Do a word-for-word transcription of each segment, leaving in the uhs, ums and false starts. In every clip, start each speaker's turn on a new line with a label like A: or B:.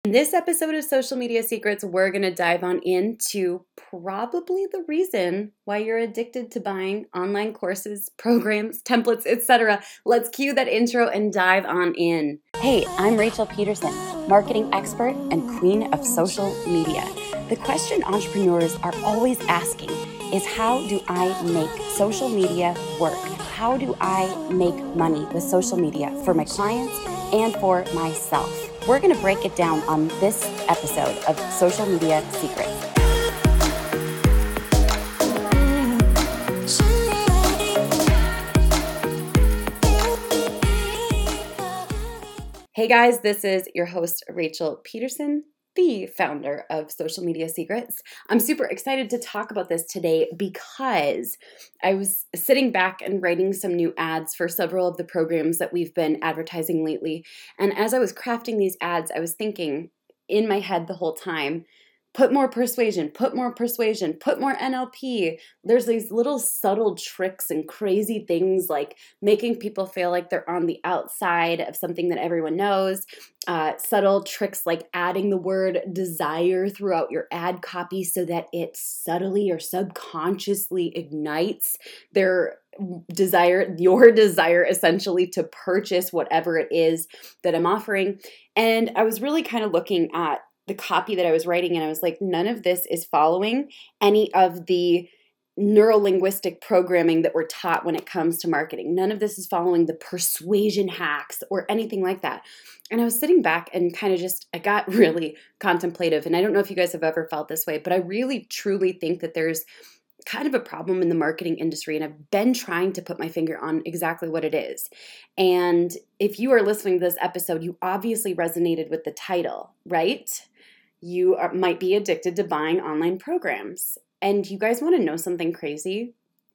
A: In this episode of Social Media Secrets, we're going to dive on into probably the reason why you're addicted to buying online courses, programs, templates, et cetera. Let's cue that intro and dive on in. Hey, I'm Rachel Peterson, marketing expert and queen of social media. The question entrepreneurs are always asking is, how do I make social media work? How do I make money with social media for my clients and for myself? We're going to break it down on this episode of Social Media Secrets. Hey guys, this is your host, Rachel Peterson, the founder of Social Media Secrets. I'm super excited to talk about this today because I was sitting back and writing some new ads for several of the programs that we've been advertising lately. And as I was crafting these ads, I was thinking in my head the whole time, put more persuasion, put more persuasion, put more N L P. There's these little subtle tricks and crazy things like making people feel like they're on the outside of something that everyone knows. Uh, subtle tricks like adding the word desire throughout your ad copy so that it subtly or subconsciously ignites their desire, your desire essentially to purchase whatever it is that I'm offering. And I was really kind of looking at the copy that I was writing, and I was like, none of this is following any of the neurolinguistic programming that we're taught when it comes to marketing. None of this is following the persuasion hacks or anything like that. And I was sitting back and kind of just, I got really contemplative. And I don't know if you guys have ever felt this way, but I really truly think that there's kind of a problem in the marketing industry, and I've been trying to put my finger on exactly what it is. And if you are listening to this episode, you obviously resonated with the title, right? You are, might be addicted to buying online programs. And you guys want to know something crazy?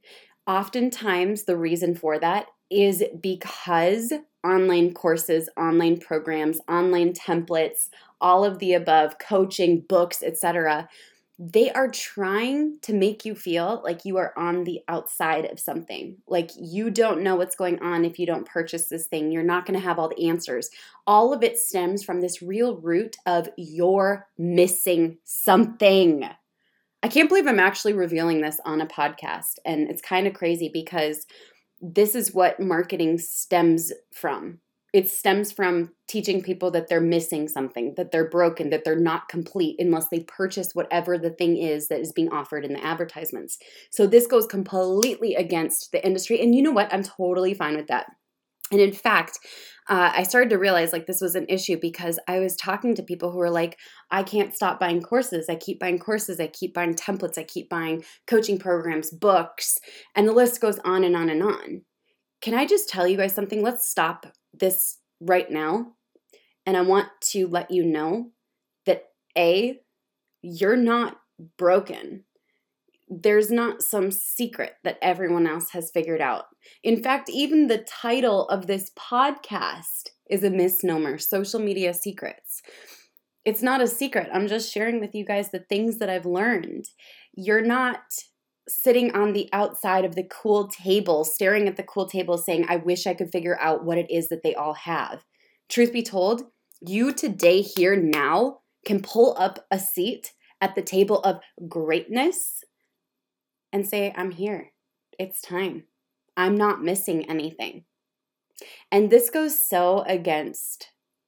A: Oftentimes, the reason for that is because online courses, online programs, online templates, all of the above, coaching, books, et cetera, they are trying to make you feel like you are on the outside of something. Like you don't know what's going on if you don't purchase this thing. You're not going to have all the answers. All of it stems from this real root of you're missing something. I can't believe I'm actually revealing this on a podcast. And it's kind of crazy because this is what marketing stems from. It stems from teaching people that they're missing something, that they're broken, that they're not complete unless they purchase whatever the thing is that is being offered in the advertisements. So this goes completely against the industry. And you know what? I'm totally fine with that. And in fact, uh, I started to realize like this was an issue because I was talking to people who were like, I can't stop buying courses. I keep buying courses. I keep buying templates. I keep buying coaching programs, books, and the list goes on and on and on. Can I just tell you guys something? Let's stop this right now. And I want to let you know that A, you're not broken. There's not some secret that everyone else has figured out. In fact, even the title of this podcast is a misnomer, Social Media Secrets. It's not a secret. I'm just sharing with you guys the things that I've learned. You're not sitting on the outside of the cool table, staring at the cool table saying, I wish I could figure out what it is that they all have. Truth be told, you today, here, now, can pull up a seat at the table of greatness and say, I'm here. It's time. I'm not missing anything. And this goes so against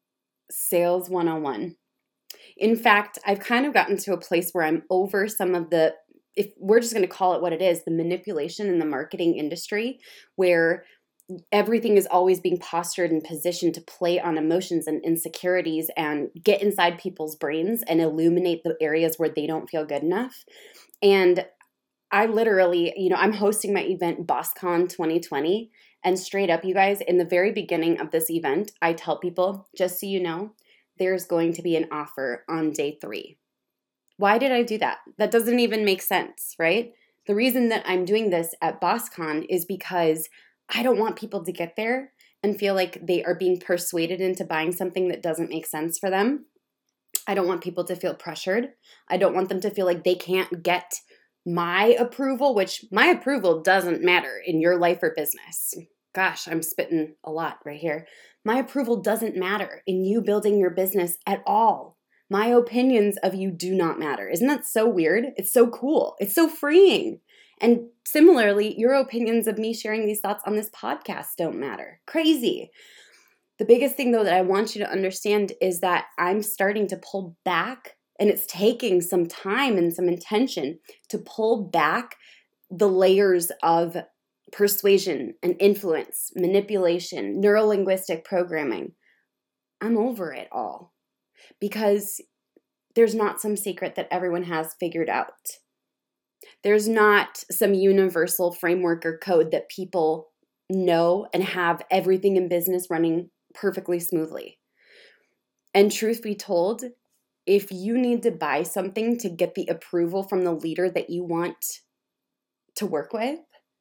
A: Sales one oh one. In fact, I've kind of gotten to a place where I'm over some of the, if we're just going to call it what it is, the manipulation in the marketing industry, where everything is always being postured and positioned to play on emotions and insecurities and get inside people's brains and illuminate the areas where they don't feel good enough. And I literally, you know, I'm hosting my event BossCon twenty twenty, and straight up, you guys, in the very beginning of this event, I tell people, just so you know, there's going to be an offer on day three. Why did I do that? That doesn't even make sense, right? The reason that I'm doing this at BossCon is because I don't want people to get there and feel like they are being persuaded into buying something that doesn't make sense for them. I don't want people to feel pressured. I don't want them to feel like they can't get my approval, which my approval doesn't matter in your life or business. Gosh, I'm spitting a lot right here. My approval doesn't matter in you building your business at all. My opinions of you do not matter. Isn't that so weird? It's so cool. It's so freeing. And similarly, your opinions of me sharing these thoughts on this podcast don't matter. Crazy. The biggest thing, though, that I want you to understand is that I'm starting to pull back, and it's taking some time and some intention to pull back the layers of persuasion and influence, manipulation, neurolinguistic programming. I'm over it all because there's not some secret that everyone has figured out. There's not some universal framework or code that people know and have everything in business running perfectly smoothly. And truth be told, if you need to buy something to get the approval from the leader that you want to work with,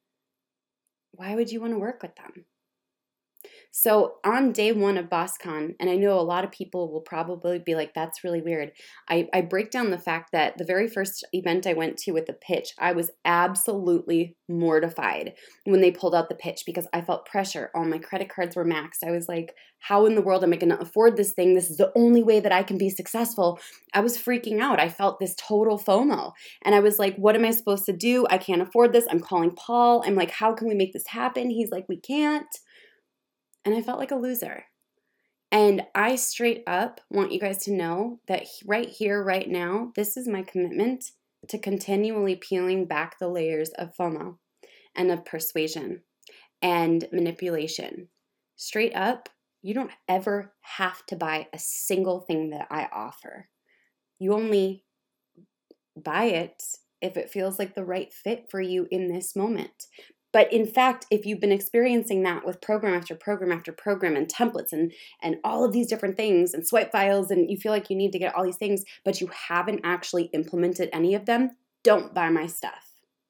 A: why would you want to work with them? So on day one of BossCon, and I know a lot of people will probably be like, that's really weird. I, I break down the fact that the very first event I went to with the pitch, I was absolutely mortified when they pulled out the pitch because I felt pressure. All my credit cards were maxed. I was like, how in the world am I going to afford this thing? This is the only way that I can be successful. I was freaking out. I felt this total FOMO. And I was like, what am I supposed to do? I can't afford this. I'm calling Paul. I'm like, how can we make this happen? He's like, we can't. And I felt like a loser. And I straight up want you guys to know that right here, right now, this is my commitment to continually peeling back the layers of FOMO and of persuasion and manipulation. Straight up, you don't ever have to buy a single thing that I offer. You only buy it if it feels like the right fit for you in this moment. But in fact, if you've been experiencing that with program after program after program and templates and, and all of these different things and swipe files and you feel like you need to get all these things, but you haven't actually implemented any of them, don't buy my stuff.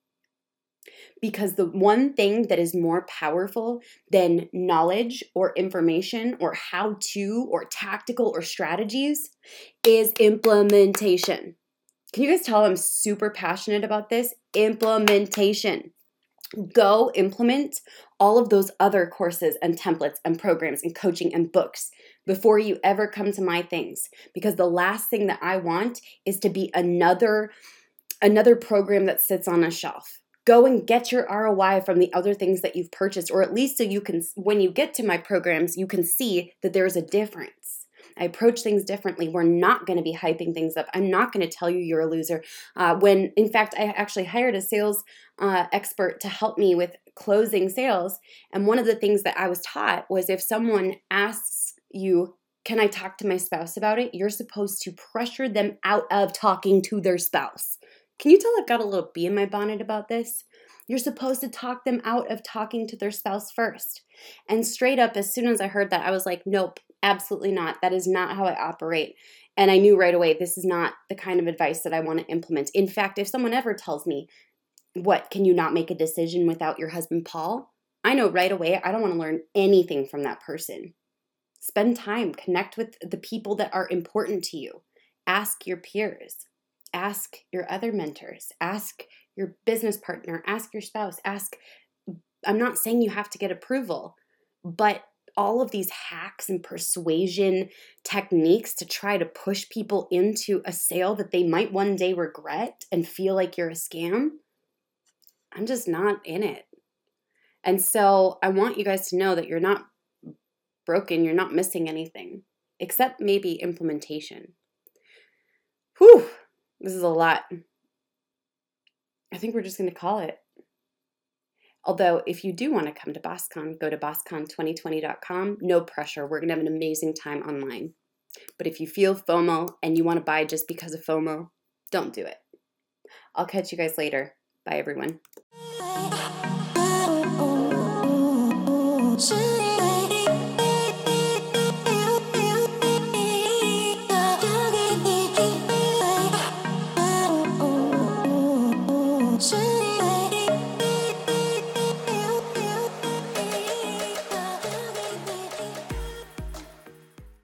A: Because the one thing that is more powerful than knowledge or information or how-to or tactical or strategies is implementation. Can you guys tell I'm super passionate about this? Implementation. Go implement all of those other courses and templates and programs and coaching and books before you ever come to my things. Because the last thing that I want is to be another, another program that sits on a shelf. Go and get your R O I from the other things that you've purchased, or at least so you can, when you get to my programs, you can see that there's a difference. I approach things differently. We're not going to be hyping things up. I'm not going to tell you you're a loser. Uh, when, in fact, I actually hired a sales uh, expert to help me with closing sales. And one of the things that I was taught was if someone asks you, can I talk to my spouse about it? You're supposed to pressure them out of talking to their spouse. Can you tell I've got a little bee in my bonnet about this? You're supposed to talk them out of talking to their spouse first. And straight up, as soon as I heard that, I was like, nope. Absolutely not. That is not how I operate. And I knew right away, this is not the kind of advice that I want to implement. In fact, if someone ever tells me, what, can you not make a decision without your husband, Paul? I know right away, I don't want to learn anything from that person. Spend time, connect with the people that are important to you. Ask your peers. Ask your other mentors. Ask your business partner. Ask your spouse. Ask, I'm not saying you have to get approval, but all of these hacks and persuasion techniques to try to push people into a sale that they might one day regret and feel like you're a scam, I'm just not in it. And so I want you guys to know that you're not broken, you're not missing anything, except maybe implementation. Whew, this is a lot. I think we're just going to call it. Although, if you do want to come to BossCon, go to boss con twenty twenty dot com. No pressure. We're going to have an amazing time online. But if you feel FOMO and you want to buy just because of FOMO, don't do it. I'll catch you guys later. Bye, everyone.